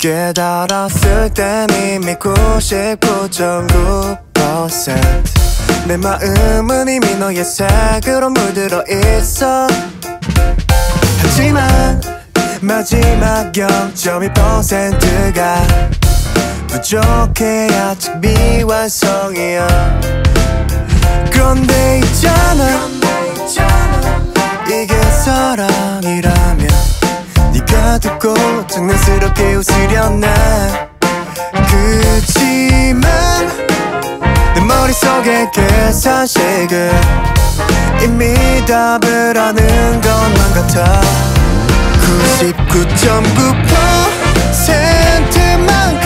깨달았을 땐 이미 99.9% 내 마음은 이미 너의 색으로 물들어 있어. 하지만 마지막 0.2%가 부족해. 아직 미완성이야. 그런데 있잖아, 이게 사랑이라면 네가 듣고 장난스럽게 웃으려나. 그치만 내 머릿속의 계산식은 이미 답을 아는 것만 같아. 99.9%만큼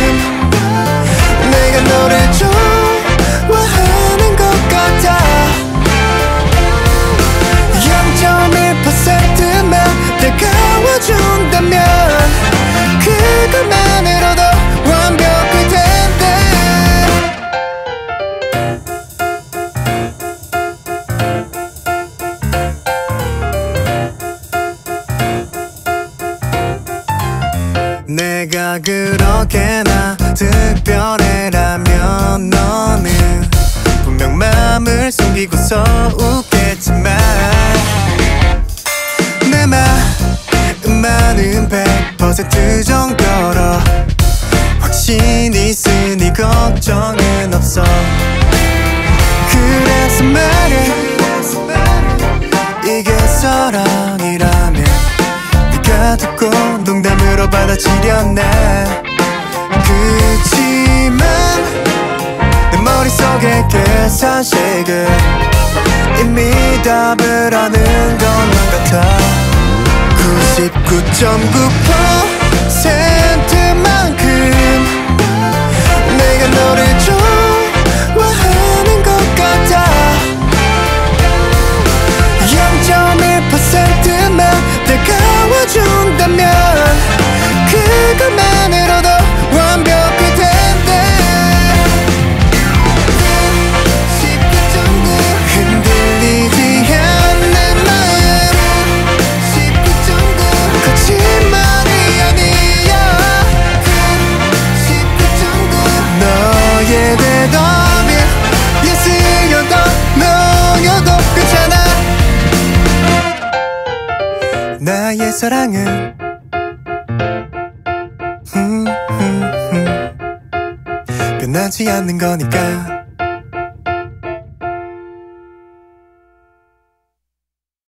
내가 너를 좋아하는 것 같아. 0.1%만 다가와준다면 그것만으로도 완벽할 텐데. 내가 그렇게나 특별해라면 너는 분명 맘을 숨기고서 웃겠지만 내 마음만은 100% 정도로 확신 있으니 걱정은 없어. 그래서 말해, 이게 사랑이라면 네가 듣고 농담으로 받아치려나. 그치만 내 머릿속의 계산식은 이미 답을 아는 것만 같아. 99.9%만큼 내가 너를 좋아하는 것 같아. 0.1%만 다가와준다면 그것만으로도 완벽할 텐데. 19.9 흔들리지 않는 마음. 19.9 거짓말이 아니야. 19.9 너의 대답이 예스여도 노여도 괜찮아. 나의 사랑은 변하지 않는 거니까.